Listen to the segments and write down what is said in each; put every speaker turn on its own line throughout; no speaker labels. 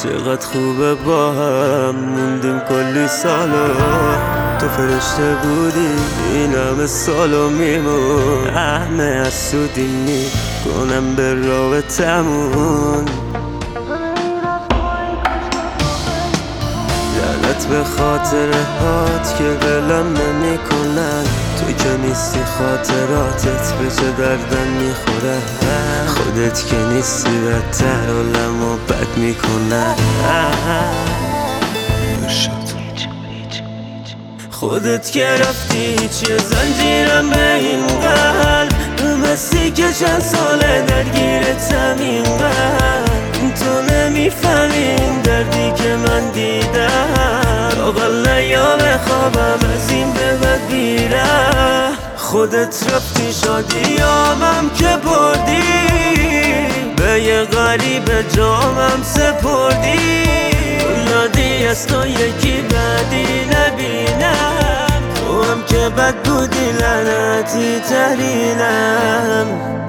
چقدر خوبه با هم موندیم کلی سالا، تو فرشته بودی این همه سالو میمون، همه از سودی میکنم به رابطمون. لعنت به خاطره هات که ولم نمی کنن، تو که نیستی خاطراتت به چه دردم میخوره، خودت که نیستی بدتر حالمو بد میکنن. خودت که رفتی چیه زنجیرم به این قلب، مستی که چند ساله درگیرتم این قلب، تو نمیفهمین دردی که من دیدم، اقل نیام خوابم از این به بد بیره. خودت رفتی شادیامم که بردی، به یه غریب جامم سپردی، یادی از تو یکی بعدی نبینم، تو هم که بد بودی لعنتی ترینم.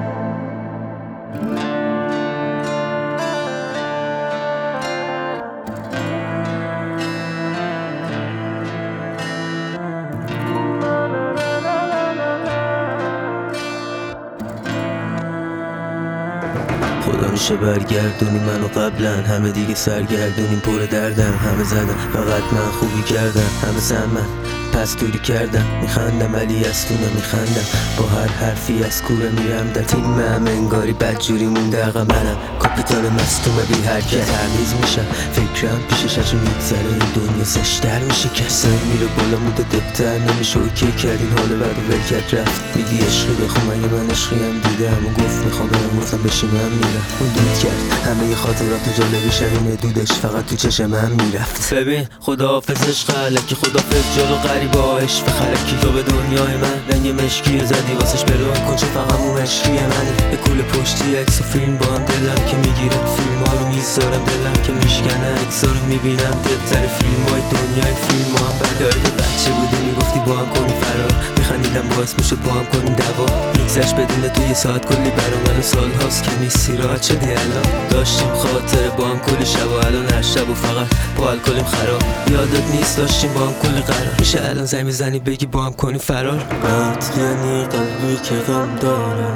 خدا میشه برگردونی منو قبلا، همه دیگه سرگردونیم پر دردم، همه زدم فقط من خوبی کردم، همه سمن پس دوری کردم، میخندم ولی از تو نمیخندم، با هر حرفی از کوره میرم در تیم هم انگاری بدجوری مونده عقب منم، کاپیتان مستومه بی حرکت تمیز میشم، فکرم پیشش هرچی میگذره این دنیا زشتر میشه، کسی میره بالا موده دبتر نمیشه، اوکی کردین حالا بعد ولکت رفت، میگی عشقی بخون مگه من عشقی هم دیدم و گفت میخوام برم، گفتم بشینم میرم، اون دود کرد همه خاطرات جالبی شبینه دودش فقط تو چشم هم میرفت. ببین خداحافظش خلکی، خداحافظ جلو غریبا عشق خلکی، تو به دنیای من رنگ مشکی زدی واسش برون کن چه فقط اون عشقی منی، به کل پشتی عکس و فیلم با هم دلم که میگیره، فیلم ها رو میذارم دلم که میشکنه، عکس ها رو میبینم دلتر فیلم های دنیای فیلم ها هم بداری، بچه بودی میگفتی با هم کنی فرار، میخندیدم باعث میشد با هم کنیم دوا، میگذشت بدون تو یه ساعت کلی برا من سال هاست که نیستی راحت شدی الان، داشتیم خاطره با هم کلی شب و الان هر شب و فقط با الکلیم خراب، یادت نیست داشتیم با هم کلی قرار، میشه الان زنگ میزنی بگی با هم کنی فرار. قط یعنی قلبی که غم داره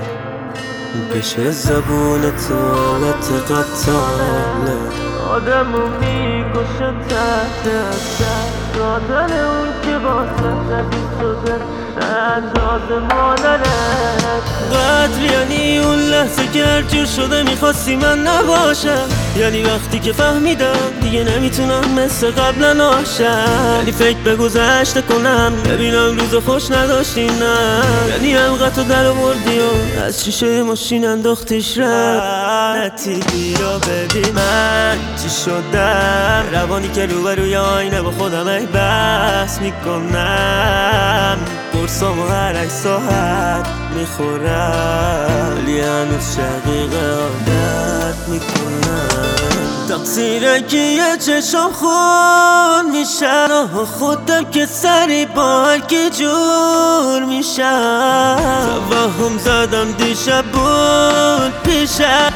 بشه زبون تو حالت قطاله، آدمو میکشه تحت اثر، آدم اون که واسه زدی شده انداز مادرت، قدر یعنی اون لحظه که هرجور شده میخواستی من نباشم، یعنی وقتی که فهمیدم دیگه نمیتونم مثل قبلا ناشم، یعنی فکر به گذشته کنم ببینم روز خوش نداشتی، نه یعنی حلقتو در آوردی و از شیشه ماشین انداختیش رفتی، بیا ببین من چی شدم، روانی که روبروی آینه با خودم ای بحث میکنم، قرصامو هر 8 ساعت میخورم، ولی هنوز شقیقه عادت میکنم، تقصیره که یه چشم خون میشن و خودم که سری با هر کی جور میشم، توهم زدم دیشب بود پیشم،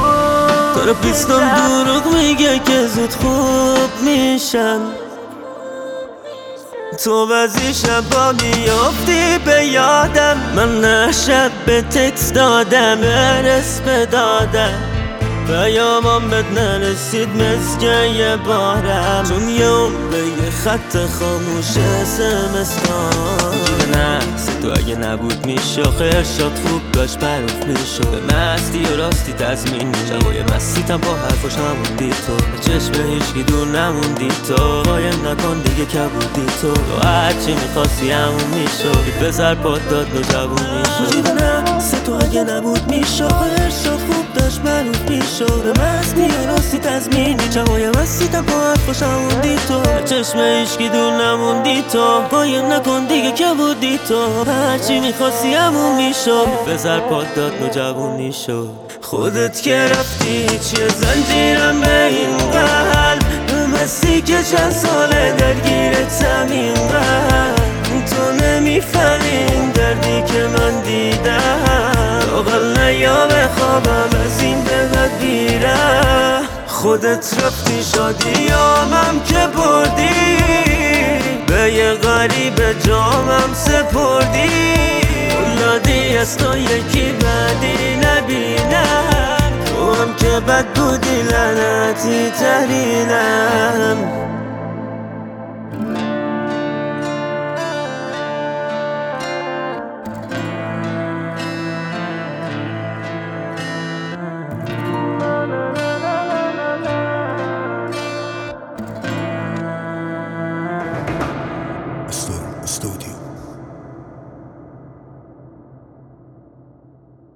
تراپیستم دروغ میگه که زود خوب میشم، تو بعضی شبا میافتی به یادم، من نه شب به تکست دادم برس بدادم، پیامم بهت نرسید مثل یه بارم، چون یه عمره یه خط خاموش SMS داد، نفس تو اگه نبود میشه خیر شد خوب داشت معروف میشد، به مستی و راستی تضمین میشم و یه مستیتم با حرفاش هموندی تو، به چشم هیچکی دور نموندی تو، قایم نکن دیگه کبودی تو هرچی میخواستی همون میشد، بذار پاد داد نوجوون میشد، به نفس تو اگه نبود میشه خیر شد خوب داشت معروف میشد، به مستی و راستی تضمین میشم و یه مستیتم با حرفاش هموندی تو، به چشم هیچکی دور نموندی تو، قایم نکن دیگه کبودی تو هرچی میخواستی همون میشد، بذار پاد داد نوجوونی شد. خودت که رفتی چیه زنجیرم به این قلب، مستی که چند ساله درگیرتم این قلب، تو نمیفهمین دردی که من دیدم، اقل نیام خوابم از این به بد بیره. خودت رفتی شادیامم که بردی، به یه غریب جامم سپردی. اولادی از تو یکی بدی نبینم، تو هم که بد بودی لعنتی ترینم.